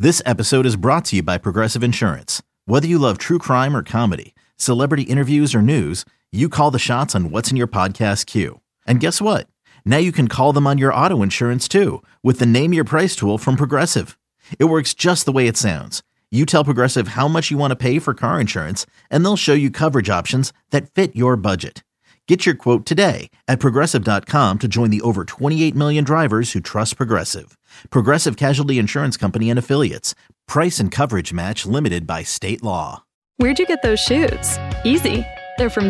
This episode is brought to you by Progressive Insurance. Whether you love true crime or comedy, celebrity interviews or news, you call the shots on what's in your podcast queue. And guess what? Now you can call them on your auto insurance too with the Name Your Price tool from Progressive. It works just the way it sounds. You tell Progressive how much you want to pay for car insurance, and they'll show you coverage options that fit your budget. Get your quote today at Progressive.com to join the over 28 million drivers who trust Progressive. Progressive Casualty Insurance Company and Affiliates. Price and coverage match limited by state law. Where'd you get those shoes? Easy. They're from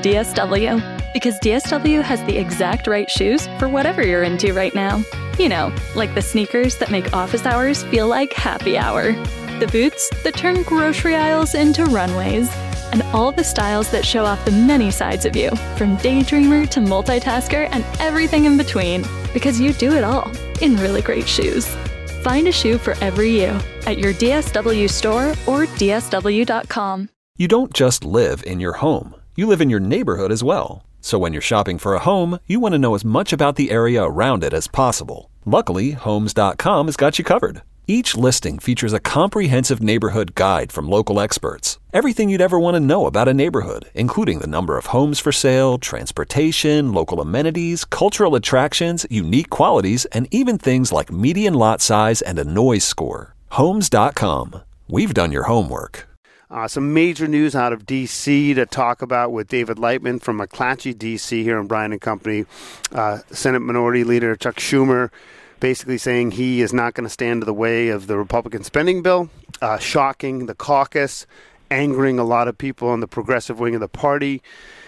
DSW. Because DSW has the exact right shoes for whatever you're into right now. You know, like the sneakers that make office hours feel like happy hour. The boots that turn grocery aisles into runways. And all the styles that show off the many sides of you, from daydreamer to multitasker and everything in between. Because you do it all in really great shoes. Find a shoe for every you at your DSW store or DSW.com. You don't just live in your home. You live in your neighborhood as well. So when you're shopping for a home, you want to know as much about the area around it as possible. Luckily, Homes.com has got you covered. Each listing features a comprehensive neighborhood guide from local experts. Everything you'd ever want to know about a neighborhood, including the number of homes for sale, transportation, local amenities, cultural attractions, unique qualities, and even things like median lot size and a noise score. Homes.com. We've done your homework. Some major news out of D.C. to talk about with David Lightman from McClatchy, D.C. here in Bryan & Company. Senate Minority Leader Chuck Schumer basically saying he is not going to stand in the way of the Republican spending bill, shocking the caucus, angering a lot of people on the progressive wing of the party.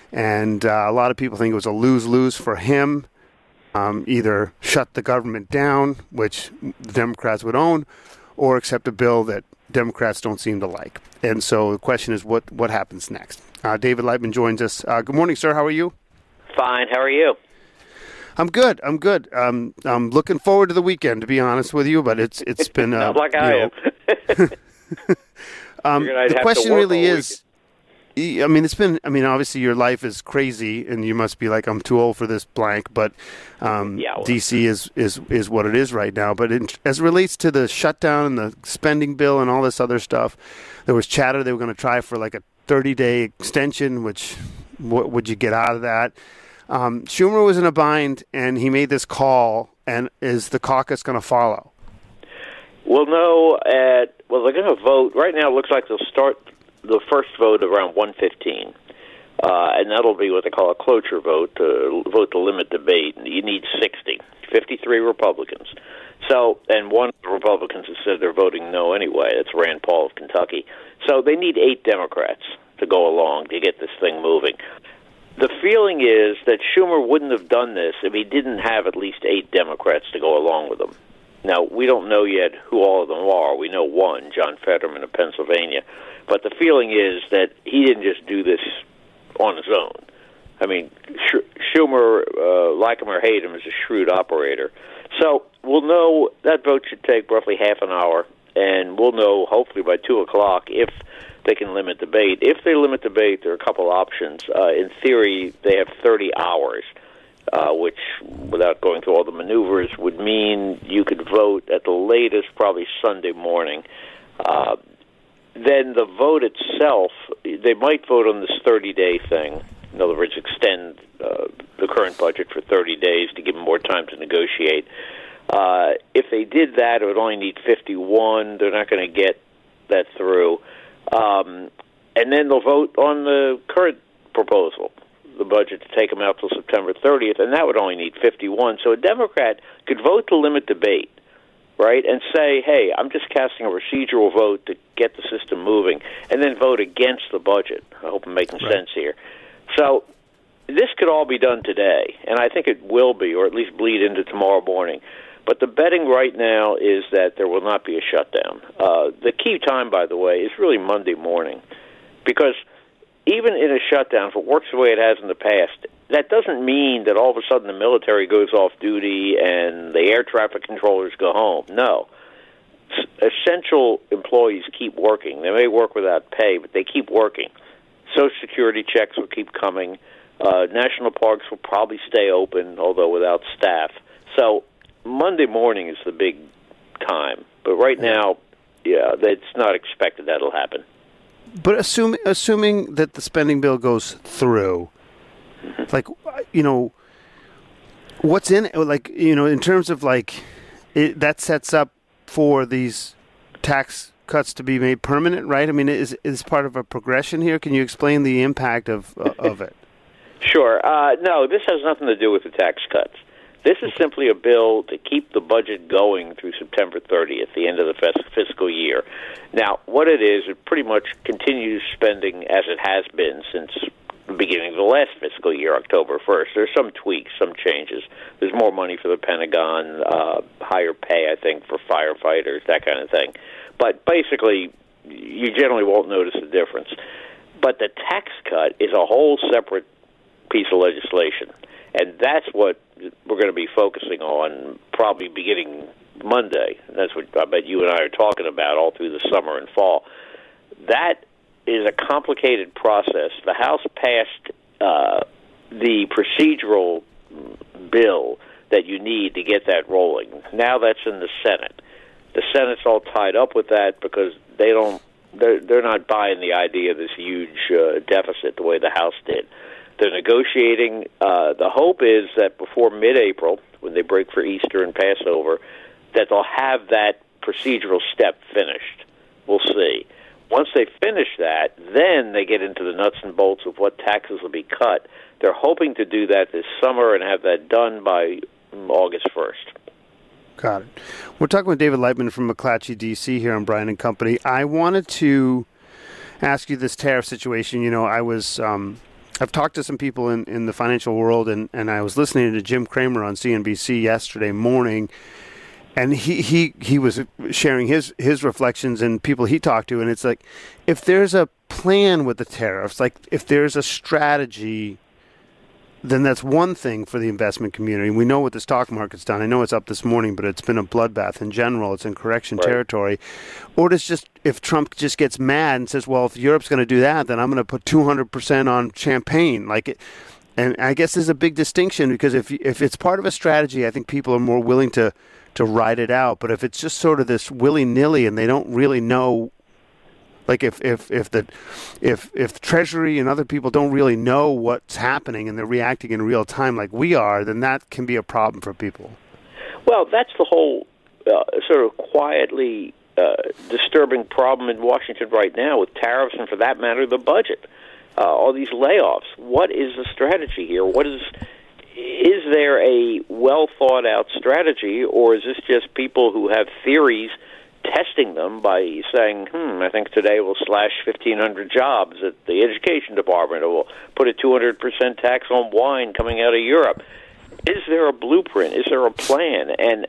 And a lot of people think it was a lose-lose for him. Either shut the government down, which the Democrats would own, or accept a bill that Democrats don't seem to like. And so the question is, what happens next? David Lightman joins us. Good morning, sir. How are you? Fine. How are you? I'm good. I'm looking forward to the weekend, to be honest with you, but it's been not like I am. The question really is, obviously your life is crazy, and you must be like, I'm too old for this blank, but D.C. is what it is right now. But as it relates to the shutdown and the spending bill and all this other stuff, there was chatter they were going to try for like a 30-day extension, which what would you get out of that? Schumer was in a bind, and he made this call, and is the caucus going to follow? We'll know they're going to vote. Right now it looks like they'll start the first vote around 1:15, and that'll be what they call a cloture vote, vote to limit debate. You need 53 Republicans. So, and one of the Republicans has said they're voting no anyway. That's Rand Paul of Kentucky. So they need 8 Democrats to go along to get this thing moving. The feeling is that Schumer wouldn't have done this if he didn't have at least 8 Democrats to go along with him. Now, we don't know yet who all of them are. We know one, John Fetterman of Pennsylvania. But the feeling is that he didn't just do this on his own. I mean, Schumer, like him or hate him, is a shrewd operator. So we'll know that vote should take roughly half an hour, and we'll know hopefully by 2 o'clock if they can limit debate. If they limit debate, there are a couple options. In theory, they have 30 hours, which, without going through all the maneuvers, would mean you could vote at the latest probably Sunday morning. Then the vote itself, they might vote on this 30-day thing. In other words, extend the current budget for 30 days to give them more time to negotiate. If they did that, it would only need 51. They're not going to get that through. And then they'll vote on the current proposal, the budget, to take them out till September 30th, and that would only need 51. So a Democrat could vote to limit debate, right, and say, hey, I'm just casting a procedural vote to get the system moving, and then vote against the budget. I hope I'm making sense here. So this could all be done today, and I think it will be, or at least bleed into tomorrow morning. But the betting right now is that there will not be a shutdown. The key time, by the way, is really Monday morning, because even in a shutdown, if it works the way it has in the past, that doesn't mean that all of a sudden the military goes off duty and the air traffic controllers go home. No. Essential employees keep working. They may work without pay, but they keep working. Social Security checks will keep coming. National parks will probably stay open, although without staff. So Monday morning is the big time. But right now, it's not expected that'll happen. But assuming that the spending bill goes through, like, what's in it? Like, in terms of that sets up for these tax cuts to be made permanent, right? I mean, is part of a progression here? Can you explain the impact of it? Sure. No, this has nothing to do with the tax cuts. This is simply a bill to keep the budget going through September 30th, the end of the fiscal year. Now, what it is, it pretty much continues spending as it has been since the beginning of the last fiscal year, October 1st. There's some tweaks, some changes. There's more money for the Pentagon, higher pay, I think, for firefighters, that kind of thing. But basically, you generally won't notice the difference. But the tax cut is a whole separate piece of legislation, and that's what we're going to be focusing on probably beginning Monday. That's what I bet you and I are talking about all through the summer and fall. That is a complicated process. The House passed the procedural bill that you need to get that rolling. Now that's in the Senate. The Senate's all tied up with that because they're not buying the idea of this huge deficit the way the House did. They're negotiating. The hope is that before mid-April, when they break for Easter and Passover, that they'll have that procedural step finished. We'll see. Once they finish that, then they get into the nuts and bolts of what taxes will be cut. They're hoping to do that this summer and have that done by August 1st. Got it. We're talking with David Lightman from McClatchy, D.C. here on Bryan & Company. I wanted to ask you this tariff situation. I've talked to some people in the financial world, and I was listening to Jim Cramer on CNBC yesterday morning, and he was sharing his reflections and people he talked to, and it's like, if there's a plan with the tariffs, like if there's a strategy, then that's one thing for the investment community. We know what the stock market's done. I know it's up this morning, but it's been a bloodbath in general. It's in correction territory. Or it's just, if Trump just gets mad and says, well, if Europe's going to do that, then I'm going to put 200% on champagne. And I guess there's a big distinction, because if it's part of a strategy, I think people are more willing to ride it out. But if it's just sort of this willy-nilly and they don't really know, like if the Treasury and other people don't really know what's happening and they're reacting in real time like we are, then that can be a problem for people. Well, that's the whole sort of quietly disturbing problem in Washington right now with tariffs and, for that matter, the budget. All these layoffs. What is the strategy here? Is there a well-thought-out strategy, or is this just people who have theories testing them by saying, I think today we'll slash 1,500 jobs at the education department, or we'll put a 200% tax on wine coming out of Europe? Is there a blueprint? Is there a plan? And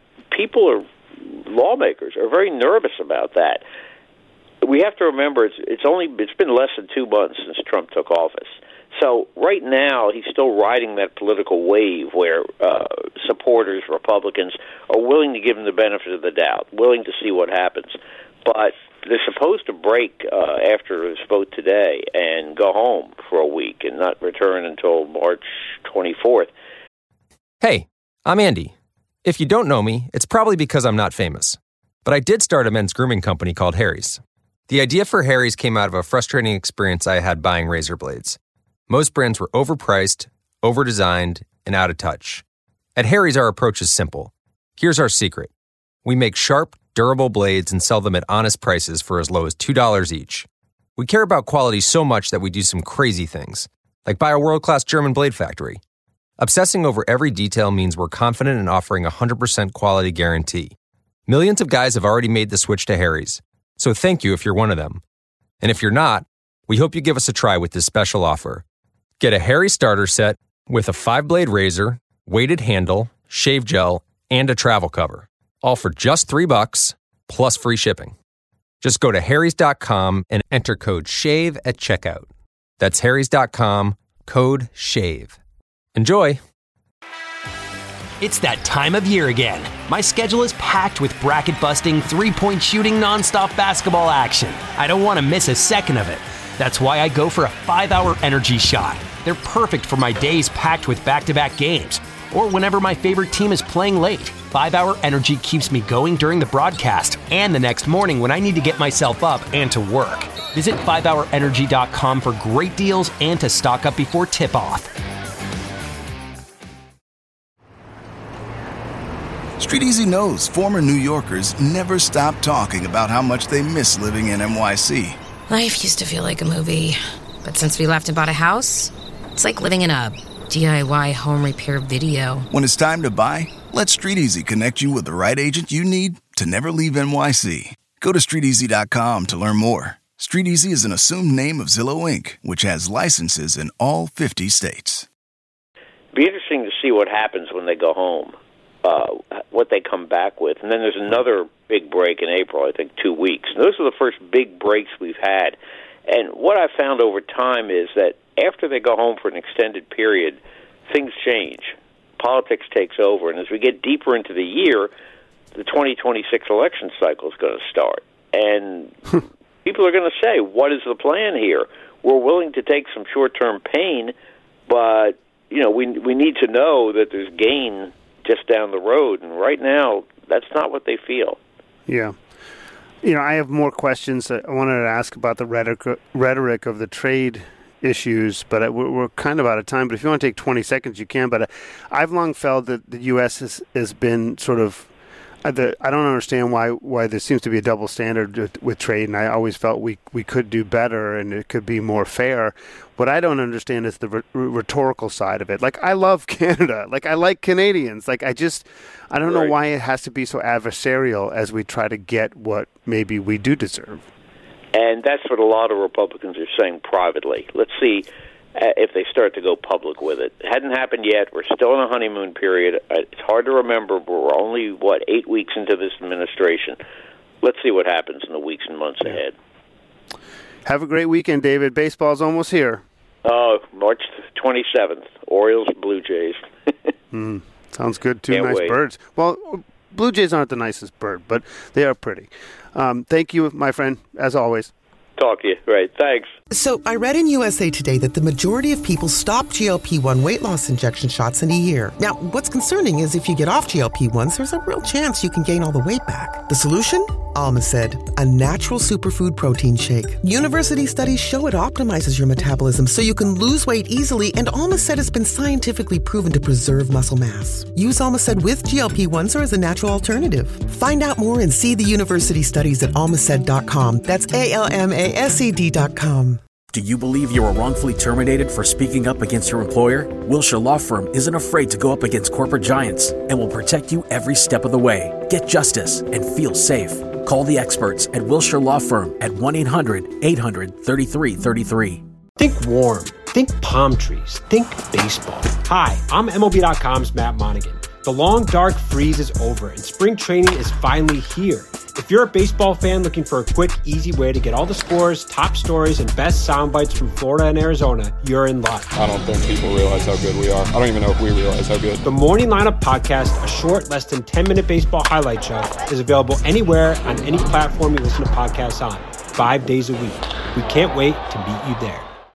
lawmakers are very nervous about that. We have to remember it's been less than 2 months since Trump took office. So right now he's still riding that political wave where supporters, Republicans, are willing to give him the benefit of the doubt, willing to see what happens. But they're supposed to break after this vote today and go home for a week and not return until March 24th. Hey, I'm Andy. If you don't know me, it's probably because I'm not famous. But I did start a men's grooming company called Harry's. The idea for Harry's came out of a frustrating experience I had buying razor blades. Most brands were overpriced, overdesigned, and out of touch. At Harry's, our approach is simple. Here's our secret. We make sharp, durable blades and sell them at honest prices for as low as $2 each. We care about quality so much that we do some crazy things, like buy a world-class German blade factory. Obsessing over every detail means we're confident in offering a 100% quality guarantee. Millions of guys have already made the switch to Harry's, so thank you if you're one of them. And if you're not, we hope you give us a try with this special offer. Get a Harry's starter set with a 5-blade razor, weighted handle, shave gel, and a travel cover. All for just $3 plus free shipping. Just go to harrys.com and enter code SHAVE at checkout. That's harrys.com, code SHAVE. Enjoy! It's that time of year again. My schedule is packed with bracket-busting, three-point shooting, nonstop basketball action. I don't want to miss a second of it. That's why I go for a 5-hour energy shot. They're perfect for my days packed with back-to-back games. or whenever my favorite team is playing late. 5-Hour Energy keeps me going during the broadcast and the next morning when I need to get myself up and to work. Visit 5hourenergy.com for great deals and to stock up before tip-off. StreetEasy knows former New Yorkers never stop talking about how much they miss living in NYC. Life used to feel like a movie, but since we left and bought a house, it's like living in a DIY home repair video. When it's time to buy, let StreetEasy connect you with the right agent you need to never leave NYC. Go to StreetEasy.com to learn more. StreetEasy is an assumed name of Zillow Inc., which has licenses in all 50 states. It'd be interesting to see what happens when they go home, what they come back with. And then there's another big break in April, I think 2 weeks. And those are the first big breaks we've had. And what I've found over time is that after they go home for an extended period, things change. Politics takes over. And as we get deeper into the year, the 2026 election cycle is going to start. And people are going to say, what is the plan here? We're willing to take some short-term pain, but we need to know that there's gain just down the road. And right now, that's not what they feel. Yeah. I have more questions that I wanted to ask about the rhetoric of the trade issues, but we're kind of out of time. But if you want to take 20 seconds, you can. But I've long felt that the U.S. has been sort of I don't understand why there seems to be a double standard with trade, and I always felt we could do better and it could be more fair. What I don't understand is the rhetorical side of it. Like, I love Canada. Like, I like Canadians. Like, I don't know why it has to be so adversarial as we try to get what maybe we do deserve. And that's what a lot of Republicans are saying privately. Let's see if they start to go public with it. It hadn't happened yet. We're still in a honeymoon period. It's hard to remember, but we're only, 8 weeks into this administration. Let's see what happens in the weeks and months ahead. Have a great weekend, David. Baseball's almost here. Oh, March 27th. Orioles, Blue Jays. Sounds good. Two Can't nice wait. birds. Well, Blue Jays aren't the nicest bird, but they are pretty. Thank you, my friend, as always. Talk to you. Right. Thanks. So I read in USA Today that the majority of people stop GLP-1 weight loss injection shots in a year. Now, what's concerning is if you get off GLP-1s, there's a real chance you can gain all the weight back. The solution? Almacid, a natural superfood protein shake. University studies show it optimizes your metabolism so you can lose weight easily, and Almacid has been scientifically proven to preserve muscle mass. Use Almacid with GLP-1s or as a natural alternative. Find out more and see the university studies at almacid.com. That's ALMASED.com. Do you believe you were wrongfully terminated for speaking up against your employer? Wilshire Law Firm isn't afraid to go up against corporate giants and will protect you every step of the way. Get justice and feel safe. Call the experts at Wilshire Law Firm at 1-800-800-3333. Think warm. Think palm trees. Think baseball. Hi, I'm MLB.com's Matt Monaghan. The long, dark freeze is over, and spring training is finally here. If you're a baseball fan looking for a quick, easy way to get all the scores, top stories, and best sound bites from Florida and Arizona, you're in luck. I don't think people realize how good we are. I don't even know if we realize how good. The Morning Lineup Podcast, a short, less than 10-minute baseball highlight show, is available anywhere on any platform you listen to podcasts on, 5 days a week. We can't wait to meet you there.